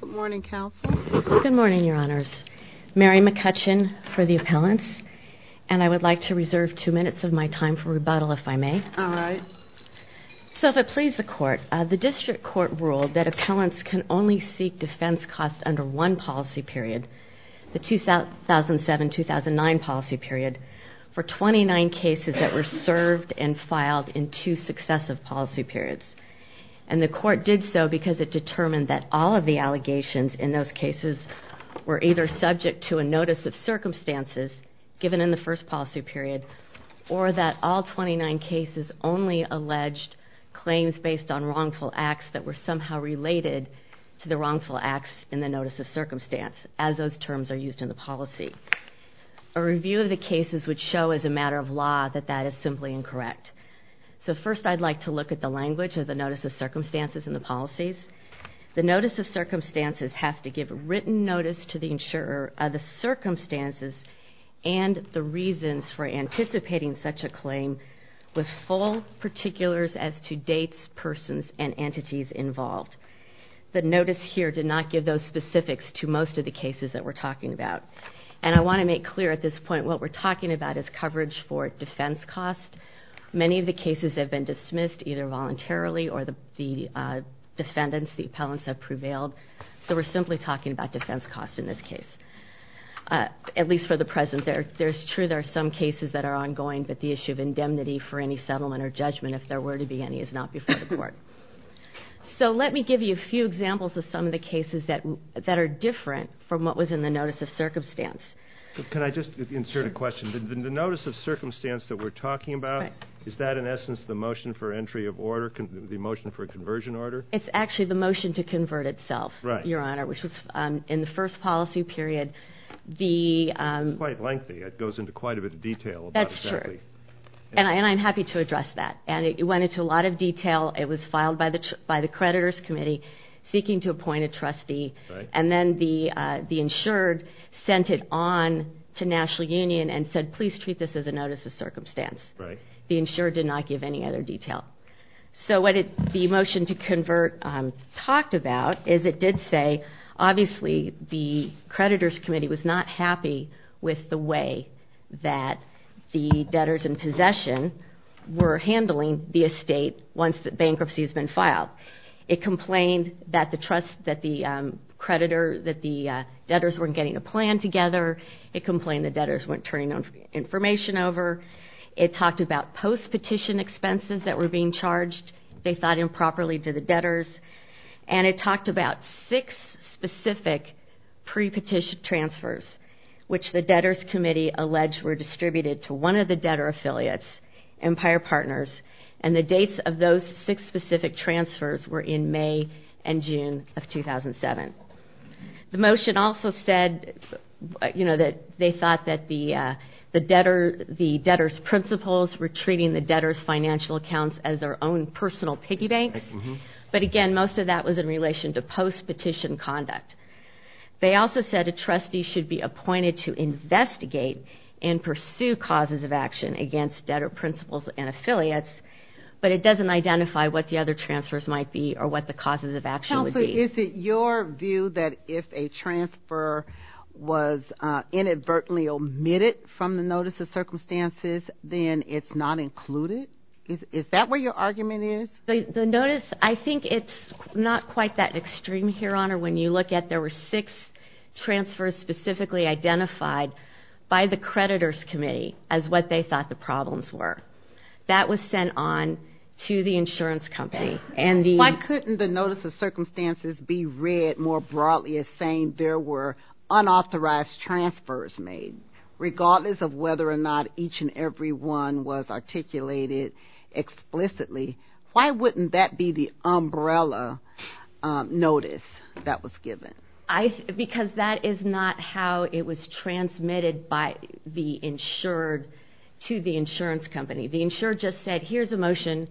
Good morning, counsel. Good morning, Your Honors. Mary McCutcheon for the appellants, and I would like to reserve 2 minutes of my time for rebuttal, if I may. All right. So if it please the court, the district court ruled that appellants can only seek defense costs under one policy period, the 2007-2009 policy period, for 29 cases that were served and filed in 2 successive policy periods. And the court did so because it determined that all of the allegations in those cases were either subject to a notice of circumstances given in the first policy period, or that all 29 cases only alleged claims based on wrongful acts that were somehow related to the wrongful acts in the notice of circumstance, as those terms are used in the policy. A review of the cases would show as a matter of law that that is simply incorrect. So first I'd like to look at the language of the notice of circumstances in the policies. The notice of circumstances has to give written notice to the insurer of the circumstances and the reasons for anticipating such a claim, with full particulars as to dates, persons, and entities involved. The notice here did not give those specifics to most of the cases that we're talking about. And I want to make clear at this point what we're talking about is coverage for defense costs. Many of the cases have been dismissed either voluntarily or the defendants, the appellants, have prevailed. So we're simply talking about defense costs in this case. At least for the present, there's there are some cases that are ongoing, but the issue of indemnity for any settlement or judgment, if there were to be any, is not before the court. So let me give you a few examples of some of the cases that are different from what was in the notice of circumstance. Can I just insert a question? The notice of circumstance that we're talking about, right, is that in essence the motion for entry of order, the motion for a conversion order? It's actually the motion to convert itself, right, Your Honor, which was in the first policy period. It's quite lengthy. It goes into quite a bit of detail about that's exactly. True. Yeah. And I'm happy to address that. And it went into a lot of detail. It was filed by the creditors committee seeking to appoint a trustee. Right. And then the insured sent it on to National Union and said, please treat this as a notice of circumstance. Right. The insured did not give any other detail. So what the motion to convert talked about is it did say, obviously, the creditors committee was not happy with the way that the debtors in possession were handling the estate once the bankruptcy has been filed. It complained that the debtors weren't getting a plan together. It complained the debtors weren't turning information over. It talked about post-petition expenses that were being charged, they thought, improperly to the debtors. And it talked about 6 specific pre-petition transfers, which the debtors committee alleged were distributed to one of the debtor affiliates, Empire Partners, and the dates of those 6 specific transfers were in May and June of 2007. The motion also said, that they thought that the debtors' principals were treating the debtors' financial accounts as their own personal piggy banks. Mm-hmm. But again, most of that was in relation to post-petition conduct. They also said a trustee should be appointed to investigate and pursue causes of action against debtor principals and affiliates, but it doesn't identify what the other transfers might be or what the causes of action would be. Counsel, is it your view that if a transfer was inadvertently omitted from the notice of circumstances, then it's not included? Is that where your argument is? The notice, I think it's not quite that extreme here, Honor. When you look at, there were 6 transfers specifically identified by the creditors committee as what they thought the problems were. That was sent on to the insurance company. And why couldn't the notice of circumstances be read more broadly as saying there were unauthorized transfers made, regardless of whether or not each and every one was articulated explicitly? Why wouldn't that be the umbrella notice that was given? Because that is not how it was transmitted by the insured to the insurance company. The insured just said, here's a motion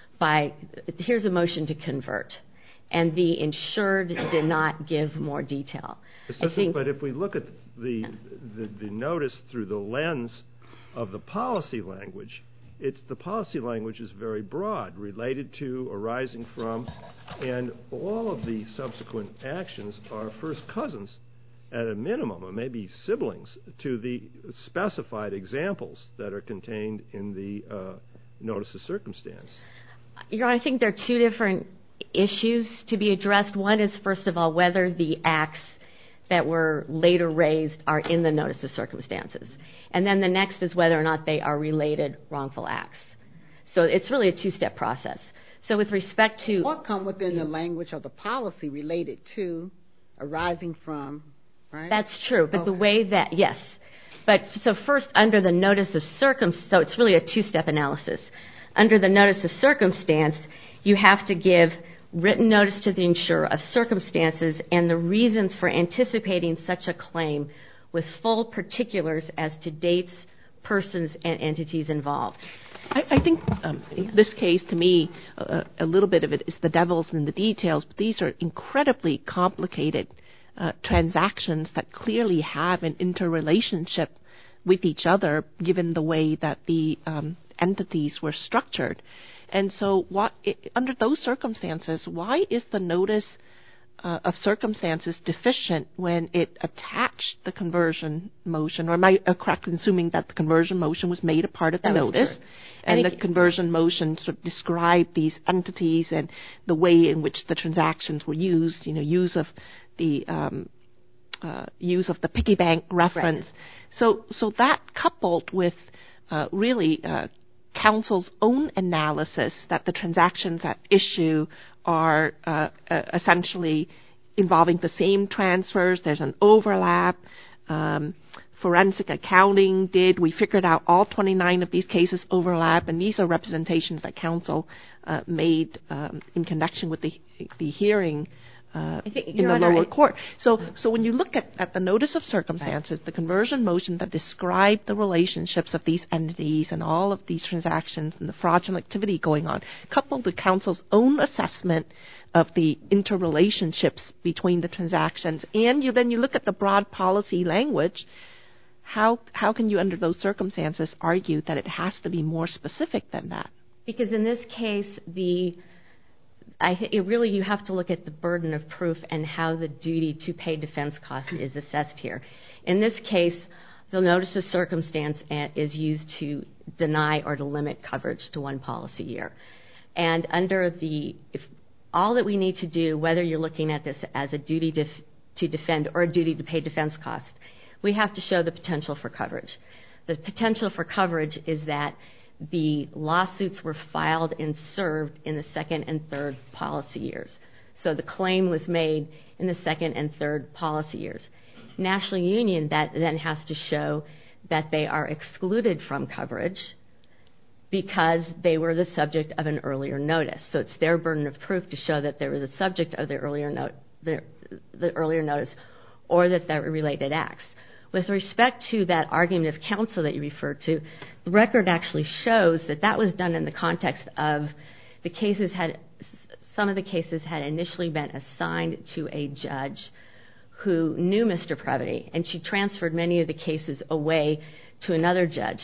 to convert. And the insured did not give more detail. But if we look at the notice through the lens of the policy language, the policy language is very broad, related to, arising from, and all of the subsequent actions are first cousins at a minimum, or maybe siblings, to the specified examples that are contained in the notice of circumstance. Your Honor, I think there are two different issues to be addressed. One is, first of all, whether the acts that were later raised are in the notice of circumstances. And then the next is whether or not they are related wrongful acts. So it's really a two-step process. So with respect to... What come within the language of the policy related to, arising from, right? That's true, but the way that, yes. But so first, under the notice of circumstance, so it's really a two-step analysis. Under the notice of circumstance, you have to give written notice to the insurer of circumstances and the reasons for anticipating such a claim with full particulars as to dates, persons, and entities involved. I think in this case, to me, a little bit of it is the devil's in the details, but these are incredibly complicated transactions that clearly have an interrelationship with each other, given the way that the entities were structured. And so under those circumstances, why is the notice of circumstances deficient when it attached the conversion motion? Or am I correct in assuming that the conversion motion was made a part of the notice? And the conversion motion sort of described these entities and the way in which the transactions were used, use of the piggy bank reference. Right. So that coupled with really counsel's own analysis that the transactions at issue are essentially involving the same transfers. There's an overlap. Forensic accounting we figured out all 29 of these cases overlap, and these are representations that counsel made in connection with the hearing in the lower court. So when you look at the notice of circumstances, the conversion motion that described the relationships of these entities and all of these transactions and the fraudulent activity going on, coupled with counsel's own assessment of the interrelationships between the transactions, and then you look at the broad policy language, how can you under those circumstances argue that it has to be more specific than that? Because in this case, you have to look at the burden of proof and how the duty to pay defense costs is assessed here. In this case, the notice of circumstance is used to deny or to limit coverage to one policy year. And all that we need to do, whether you're looking at this as a duty to defend or a duty to pay defense costs, we have to show the potential for coverage. The potential for coverage is that the lawsuits were filed and served in the second and third policy years. So the claim was made in the second and third policy years. National Union then has to show that they are excluded from coverage because they were the subject of an earlier notice. So it's their burden of proof to show that they were the subject of the earlier notice or that they were related acts. With respect to that argument of counsel that you referred to, the record actually shows that was done in the context of some of the cases had initially been assigned to a judge who knew Mr. Previty, and she transferred many of the cases away to another judge.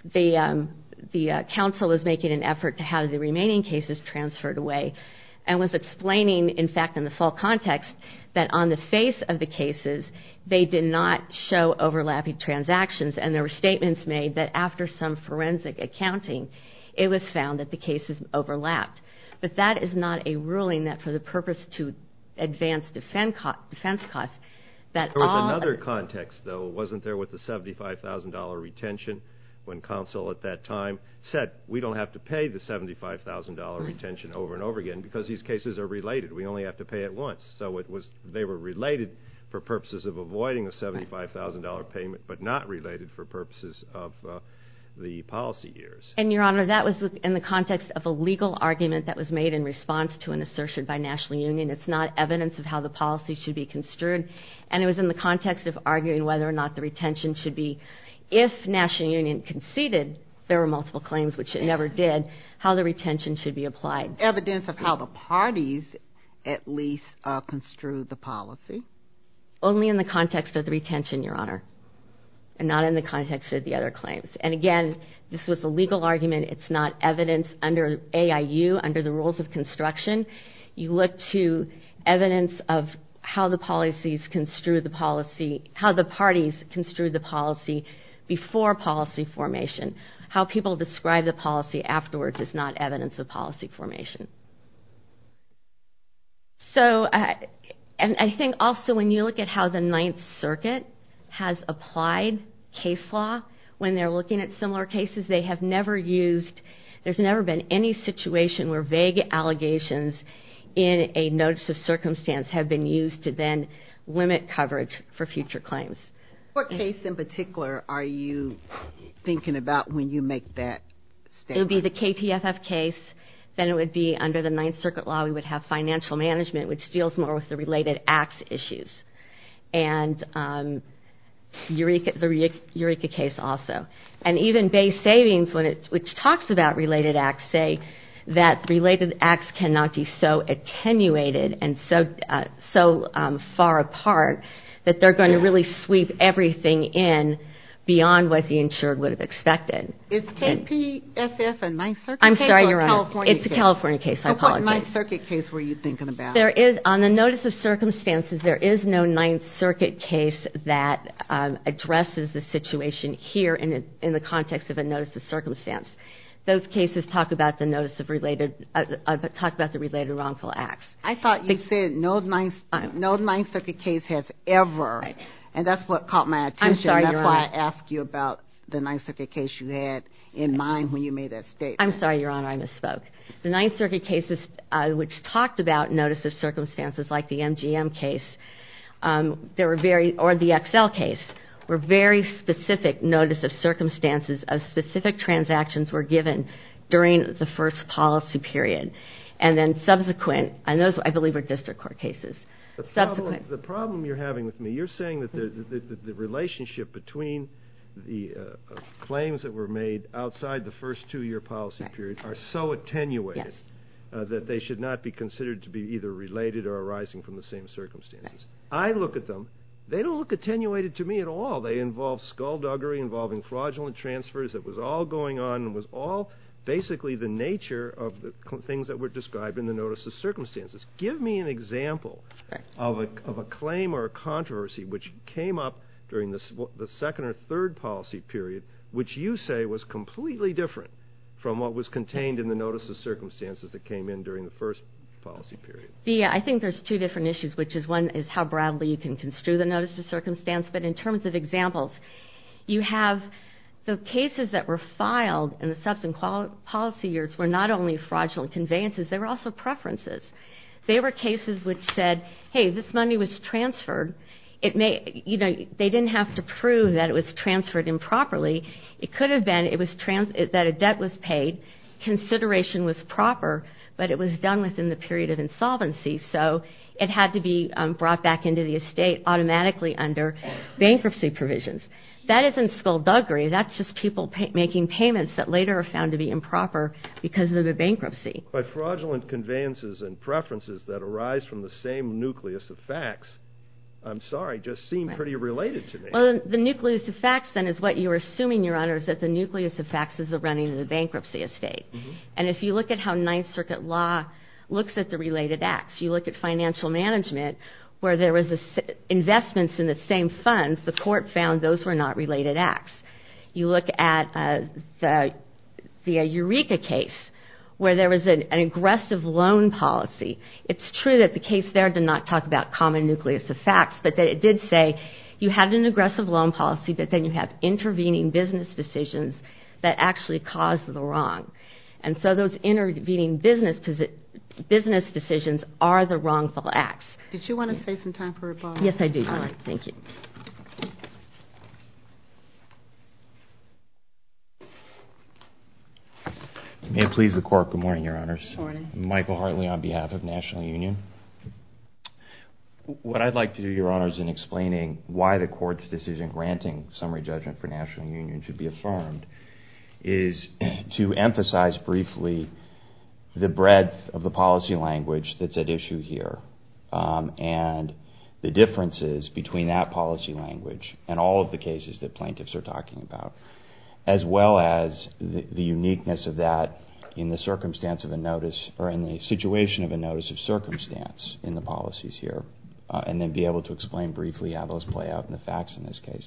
The counsel was making an effort to have the remaining cases transferred away and was explaining, in fact, in the full context, that on the face of the cases, they did not show overlapping transactions, and there were statements made that after some forensic accounting, it was found that the cases overlapped. But that is not a ruling that for the purpose to advance defense costs, that there was another context, though, wasn't there, with the $75,000 retention, when counsel at that time said, we don't have to pay the $75,000 retention over and over again because these cases are related. We only have to pay it once. So they were related for purposes of avoiding a $75,000 payment, but not related for purposes of the policy years. And, Your Honor, that was in the context of a legal argument that was made in response to an assertion by National Union. It's not evidence of how the policy should be construed, and it was in the context of arguing whether or not the retention should be, if National Union conceded there were multiple claims, which it never did, how the retention should be applied. Evidence of how the parties at least construed the policy? Only in the context of the retention, Your Honor. and not in the context of the other claims. And again, this was a legal argument. It's not evidence under AIU, under the rules of construction. You look to evidence of how the policies construe the policy, how the parties construe the policy before policy formation. How people describe the policy afterwards is not evidence of policy formation. So, and I think also when you look at how the Ninth Circuit has applied case law, when they're looking at similar cases, they have never used, there's never been any situation where vague allegations in a notice of circumstance have been used to then limit coverage for future claims. What case in particular are you thinking about when you make that statement? It would be the KPFF case. Then it would be under the Ninth Circuit law, we would have financial management, which deals more with the related acts issues. And the Eureka case also. And even Bay Savings, which talks about related acts, say that related acts cannot be so attenuated and so far apart that they're going to really sweep everything in beyond what the insured would have expected. Is KPFF a Ninth Circuit I'm case sorry, or Your a Honor. California It's case? a California case. I apologize. What Ninth Circuit case were you thinking about? There is, on the notice of circumstances, there is no Ninth Circuit case that addresses the situation here in the context of a notice of circumstance. Those cases talk about the notice of related, talk about the related wrongful acts. I thought you said no Ninth Circuit case has ever, right. And that's what caught my attention. I'm sorry, that's Your why Honor. I asked you about the Ninth Circuit case you had in mind when you made that statement. I'm sorry, Your Honor, I misspoke. The Ninth Circuit cases which talked about notice of circumstances, like the MGM case, there were or the XL case, were very specific notice of circumstances of specific transactions were given during the first policy period. And then subsequent, and those I believe are district court cases. The problem you're having with me, you're saying that the relationship between the claims that were made outside the first 2-year policy period are so attenuated that they should not be considered to be either related or arising from the same circumstances. I look at them. They don't look attenuated to me at all. They involve skullduggery involving fraudulent transfers that was all going on and was all basically the nature of the things that were described in the notice of circumstances. Give me an example of a claim or a controversy which came up during the second or third policy period, which you say was completely different from what was contained in the notice of circumstances that came in during the first policy period. I think there's two different issues, which is one is how broadly you can construe the notice of circumstance, but in terms of examples, you have the cases that were filed in the subsequent policy years were not only fraudulent conveyances, they were also preferences. They were cases which said, hey, this money was transferred. It may, they didn't have to prove that it was transferred improperly. It could have been that a debt was paid, consideration was proper, but it was done within the period of insolvency, so it had to be brought back into the estate automatically under bankruptcy provisions. That isn't skullduggery. That's just people making payments that later are found to be improper because of the bankruptcy. But fraudulent conveyances and preferences that arise from the same nucleus of facts, I'm sorry, just seem pretty related to me. Well, the nucleus of facts, then, is what you're assuming, Your Honor, is that the nucleus of facts is the running of the bankruptcy estate. Mm-hmm. And if you look at how Ninth Circuit law looks at the related acts, you look at financial management, where there was investments in the same funds, the court found those were not related acts. You look at the Eureka case, where there was an aggressive loan policy. It's true that the case there did not talk about common nucleus of facts, but that it did say you had an aggressive loan policy, but then you have intervening business decisions that actually caused the wrong. And so those intervening business decisions are the wrongful acts. Did you want to say some time for rebuttal? Yes, I do. All right. Thank you. May it please the Court. Good morning, Your Honors. Good morning. I'm Michael Hartley on behalf of National Union. What I'd like to do, Your Honors, in explaining why the Court's decision granting summary judgment for National Union should be affirmed is to emphasize briefly the breadth of the policy language that's at issue here and the differences between that policy language and all of the cases that plaintiffs are talking about, as well as the uniqueness of that in the circumstance of a notice, or in the situation of a notice of circumstance in the policies here, and then be able to explain briefly how those play out in the facts in this case.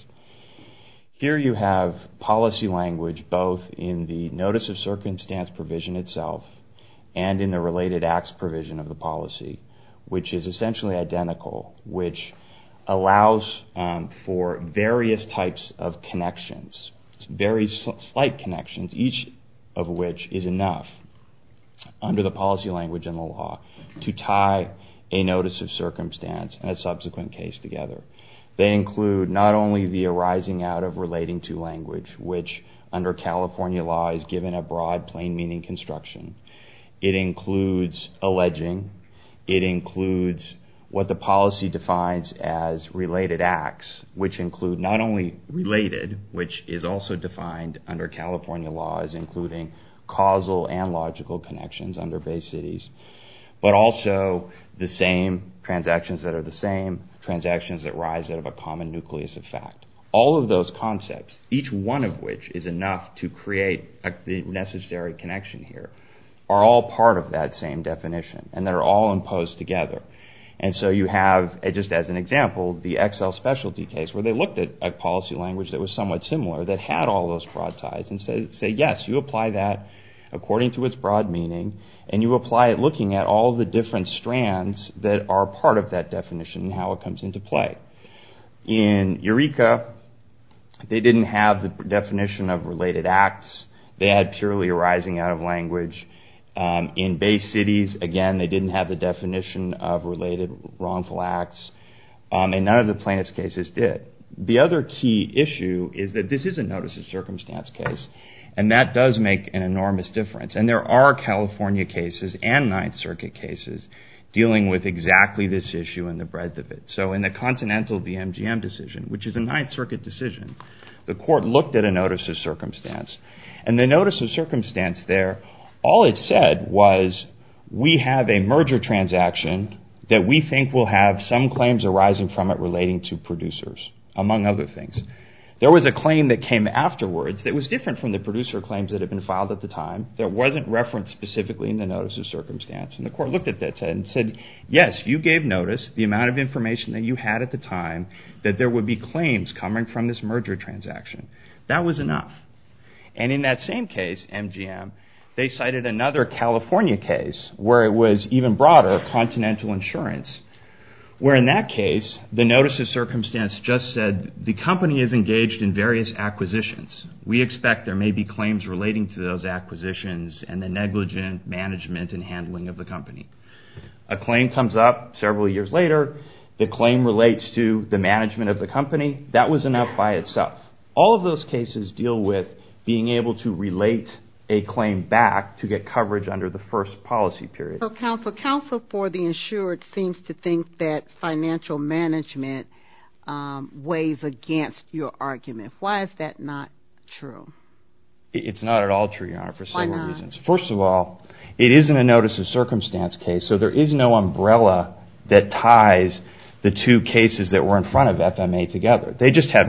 Here you have policy language both in the notice of circumstance provision itself and in the related acts provision of the policy, which is essentially identical, which allows for various types of connections, very slight connections, each of which is enough under the policy language and the law to tie a notice of circumstance and a subsequent case together. They include not only the arising out of relating to language, which under California law is given a broad plain meaning construction. It includes alleging. It includes what the policy defines as related acts, which include not only related, which is also defined under California law as including causal and logical connections under Bay Cities, but also the same transactions that are the same, transactions that rise out of a common nucleus of fact. All of those concepts, each one of which is enough to create the necessary connection here, are all part of that same definition, and they're all imposed together. And so you have, just as an example, the XL Specialty case, where they looked at a policy language that was somewhat similar, that had all those broad ties, and say, yes, you apply that according to its broad meaning, and you apply it looking at all the different strands that are part of that definition and how it comes into play. In Eureka, they didn't have the definition of related acts. They had purely arising out of language. In Bay Cities, again, they didn't have the definition of related wrongful acts, and none of the plaintiff's cases did. The other key issue is that this is a notice of circumstance case, and that does make an enormous difference. And there are California cases and Ninth Circuit cases dealing with exactly this issue and the breadth of it. So in the Continental v. MGM decision, which is a Ninth Circuit decision, the court looked at a notice of circumstance. And the notice of circumstance there, all it said was, we have a merger transaction that we think will have some claims arising from it relating to producers, among other things. There was a claim that came afterwards that was different from the producer claims that had been filed at the time. There wasn't referenced specifically in the notice of circumstance. And the court looked at that and said, yes, you gave notice, the amount of information that you had at the time, that there would be claims coming from this merger transaction. That was enough. And in that same case, MGM, they cited another California case where it was even broader, Continental Insurance, where in that case, the notice of circumstance just said, the company is engaged in various acquisitions. We expect there may be claims relating to those acquisitions and the negligent management and handling of the company. A claim comes up several years later. The claim relates to the management of the company. That was enough by itself. All of those cases deal with being able to relate a claim back to get coverage under the first policy period. So counsel for the insured seems to think that financial management weighs against your argument. Why is that not true? It's not at all true, Your Honor, for several reasons. First of all, it isn't a notice of circumstance case, so there is no umbrella that ties the two cases that were in front of FMA together. They just had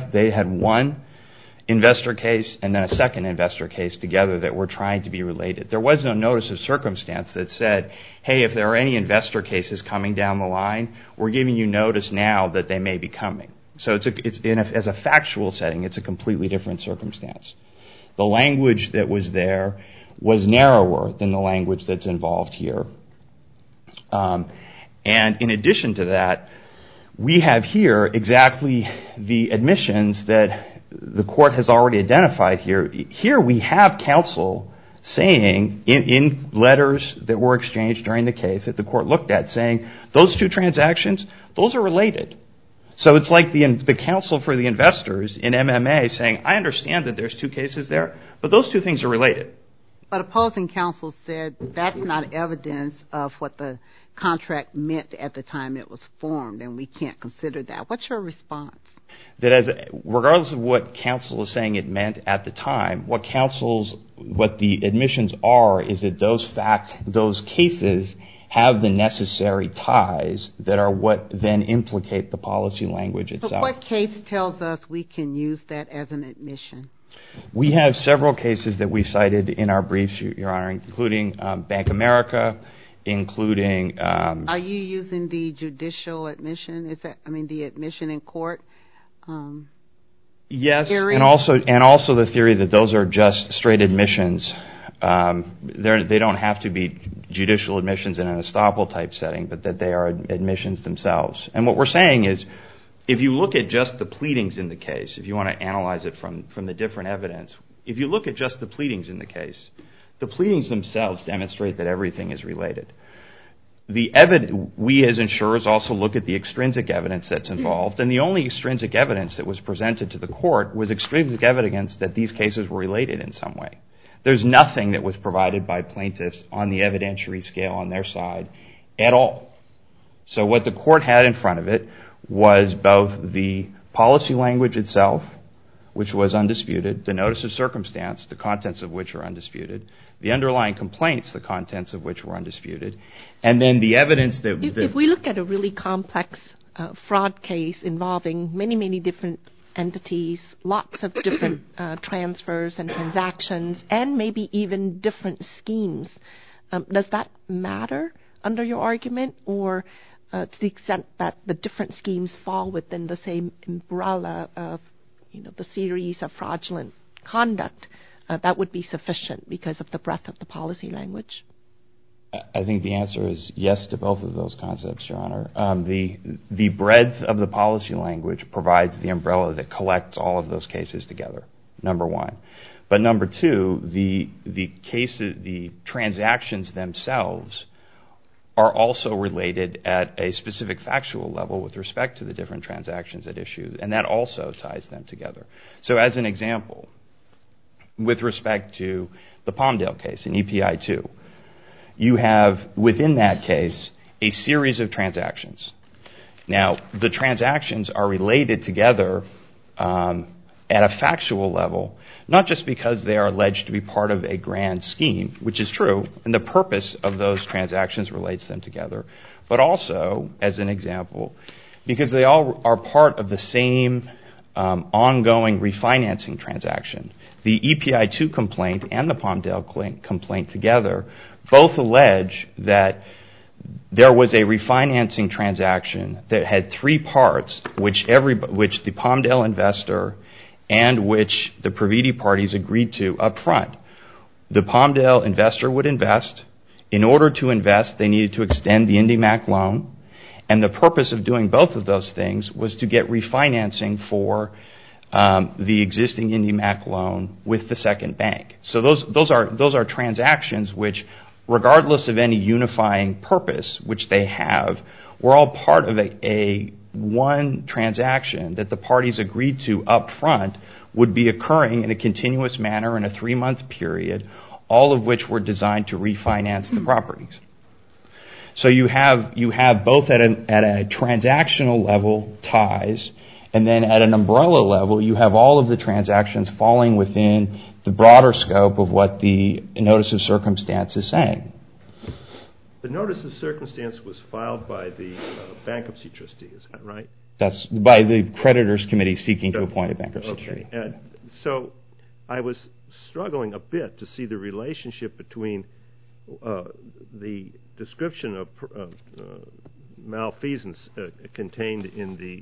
one investor case and then a second investor case together that were trying to be related. There was no notice of circumstance that said, hey, if there are any investor cases coming down the line, we're giving you notice now that they may be coming. So as a factual setting, it's a completely different circumstance. The language that was there was narrower than the language that's involved here. And in addition to that, we have here exactly the admissions that the court has already identified here. Here we have counsel saying in letters that were exchanged during the case that the court looked at, saying those two transactions, those are related. So it's like the counsel for the investors in MMA saying, I understand that there's two cases there, but those two things are related. But opposing counsel said that's not evidence of what the contract meant at the time it was formed, and we can't consider that. What's your response? That regardless of what counsel is saying it meant at the time, what the admissions are is that those facts, those cases have the necessary ties that are what then implicate the policy language itself. But what case tells us we can use that as an admission? We have several cases that we cited in our briefs, Your Honor, including Bank America, including... Are you using the judicial admission? The admission in court? Yes, theory? and also the theory that those are just straight admissions. They don't have to be judicial admissions in an estoppel type setting, but that they are admissions themselves. And what we're saying is, if you look at just the pleadings in the case, if you want to analyze it from the different evidence, if you look at just the pleadings in the case, the pleadings themselves demonstrate that everything is related. We as insurers also look at the extrinsic evidence that's involved, and the only extrinsic evidence that was presented to the court was extrinsic evidence that these cases were related in some way. There's nothing that was provided by plaintiffs on the evidentiary scale on their side at all. So what the court had in front of it was both the policy language itself, which was undisputed, the notice of circumstance, the contents of which are undisputed, the underlying complaints, the contents of which were undisputed, and then the evidence that... If we look at a really complex fraud case involving many, many different entities, lots of different transfers and transactions, and maybe even different schemes, does that matter under your argument, or to the extent that the different schemes fall within the same umbrella of the series of fraudulent conduct, that would be sufficient because of the breadth of the policy language? I think the answer is yes to both of those concepts, Your Honor. The breadth of the policy language provides the umbrella that collects all of those cases together, number one. But number two, the transactions themselves are also related at a specific factual level with respect to the different transactions at issue, and that also ties them together. So as an example, with respect to the Palmdale case in EPI 2, you have within that case a series of transactions. Now, the transactions are related together at a factual level, not just because they are alleged to be part of a grand scheme, which is true, and the purpose of those transactions relates them together, but also, as an example, because they all are part of the same ongoing refinancing transaction. The EPI 2 complaint and the Palmdale complaint together both allege that there was a refinancing transaction that had three parts, which the Palmdale investor and which the Praviti parties agreed to up front. The Palmdale investor would invest. In order to invest, they needed to extend the IndyMac loan, and the purpose of doing both of those things was to get refinancing for the existing IndyMac loan with the second bank. So those are transactions which, regardless of any unifying purpose, which they have, were all part of a one transaction that the parties agreed to up front would be occurring in a continuous manner in a 3-month period, all of which were designed to refinance the properties. So you have both at a transactional level ties, and then at an umbrella level, you have all of the transactions falling within the broader scope of what the notice of circumstance is saying. The notice of circumstance was filed by the bankruptcy trustee, is that right? That's by the creditors committee seeking to appoint a bankruptcy trustee. And so I was struggling a bit to see the relationship between the description of malfeasance contained in the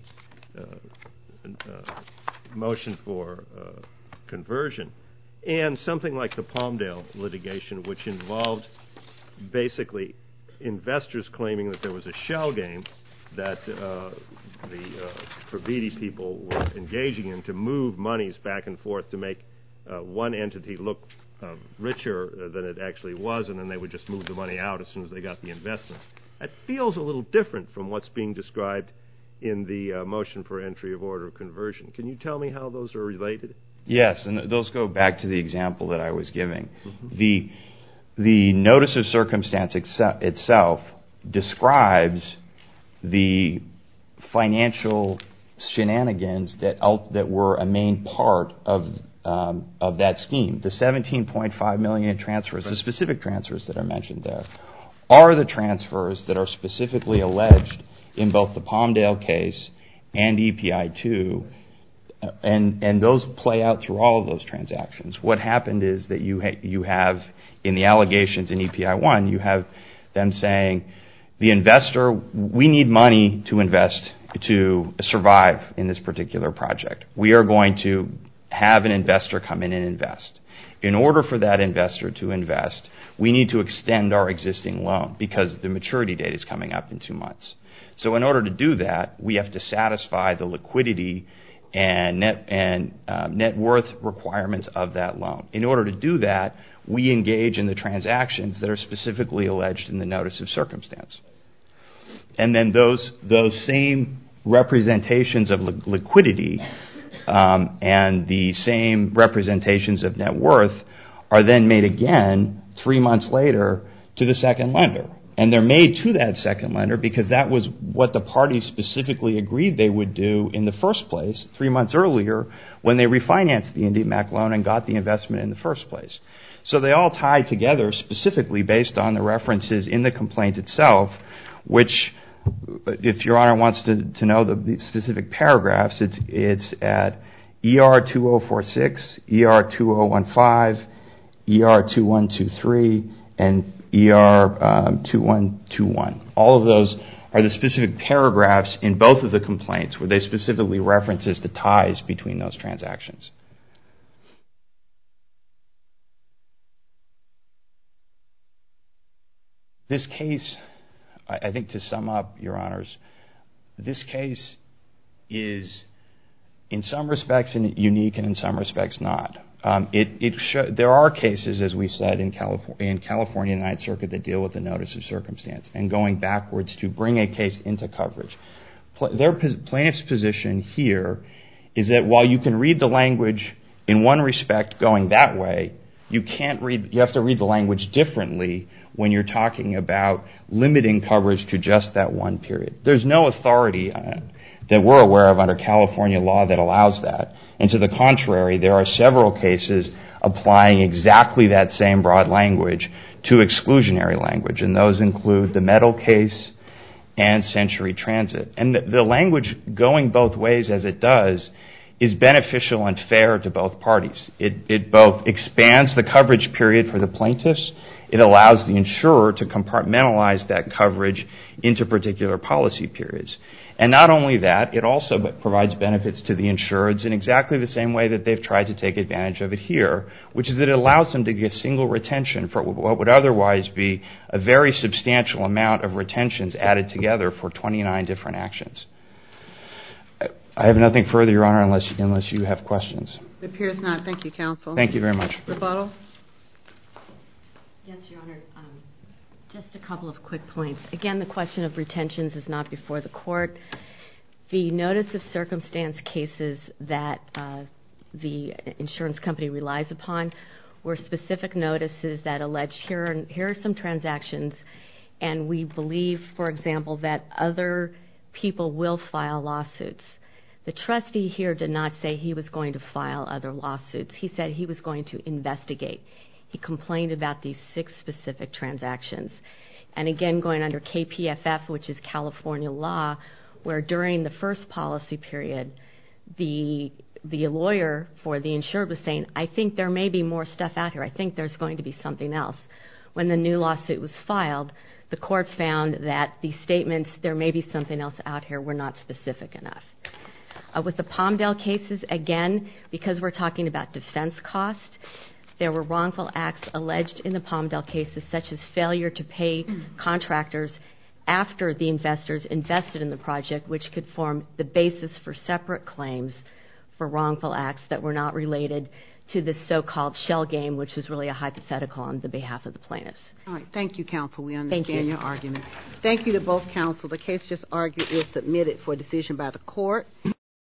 motion for conversion and something like the Palmdale litigation, which involved basically investors claiming that there was a shell game that the Praviti people were engaging in to move monies back and forth to make one entity look richer than it actually was, and then they would just move the money out as soon as they got the investments. That feels a little different from what's being described in the motion for entry of order of conversion. Can you tell me how those are related? Yes, and those go back to the example that I was giving. Mm-hmm. The notice of circumstance itself describes the financial shenanigans that were a main part of that scheme. The $17.5 million in transfers, the specific transfers that are mentioned there, are the transfers that are specifically alleged in both the Palmdale case and EPI 2, and those play out through all of those transactions. What happened is that you have, in the allegations in EPI 1, you have them saying, the investor, we need money to invest to survive in this particular project. We are going to have an investor come in and invest. In order for that investor to invest, we need to extend our existing loan because the maturity date is coming up in 2 months. So in order to do that, we have to satisfy the liquidity and net worth requirements of that loan. In order to do that, we engage in the transactions that are specifically alleged in the notice of circumstance. And then those same representations of liquidity and the same representations of net worth are then made again 3 months later to the second lender. And they're made to that second lender because that was what the parties specifically agreed they would do in the first place 3 months earlier when they refinanced the IndyMac loan and got the investment in the first place. So they all tie together specifically based on the references in the complaint itself, which, if Your Honor wants to know the specific paragraphs, it's at ER 2046, ER 2015, ER 2123, and ER 2121. All of those are the specific paragraphs in both of the complaints where they specifically references the ties between those transactions. This case, I think to sum up, Your Honors, this case is in some respects unique and in some respects not. There are cases, as we said, in California Ninth Circuit that deal with the notice of circumstance and going backwards to bring a case into coverage. Their plaintiff's position here is that while you can read the language in one respect going that way, you have to read the language differently when you're talking about limiting coverage to just that one period. There's no authority that we're aware of under California law that allows that. And to the contrary, there are several cases applying exactly that same broad language to exclusionary language, and those include the Metal case and Century Transit. And the language going both ways as it does is beneficial and fair to both parties. It both expands the coverage period for the plaintiffs. It allows the insurer to compartmentalize that coverage into particular policy periods. And not only that, it also provides benefits to the insureds in exactly the same way that they've tried to take advantage of it here, which is that it allows them to get single retention for what would otherwise be a very substantial amount of retentions added together for 29 different actions. I have nothing further, Your Honor, unless you have questions. It appears not. Thank you, counsel. Thank you very much. Rebuttal? Yes, Your Honor. Just a couple of quick points. Again, the question of retentions is not before the court. The notice of circumstance cases that the insurance company relies upon were specific notices that allege here are some transactions, and we believe, for example, that other people will file lawsuits. The trustee here did not say he was going to file other lawsuits. He said he was going to investigate. He complained about these 6 specific transactions. And again, going under KPFF, which is California law, where during the first policy period, the lawyer for the insured was saying, I think there may be more stuff out here. I think there's going to be something else. When the new lawsuit was filed, the court found that the statements, there may be something else out here, were not specific enough. With the Palmdale cases, again, because we're talking about defense cost, there were wrongful acts alleged in the Palmdale cases, such as failure to pay contractors after the investors invested in the project, which could form the basis for separate claims for wrongful acts that were not related to this so-called shell game, which was really a hypothetical on the behalf of the plaintiffs. All right. Thank you, counsel. We understand your argument. Thank you to both counsel. The case just argued is submitted for decision by the court.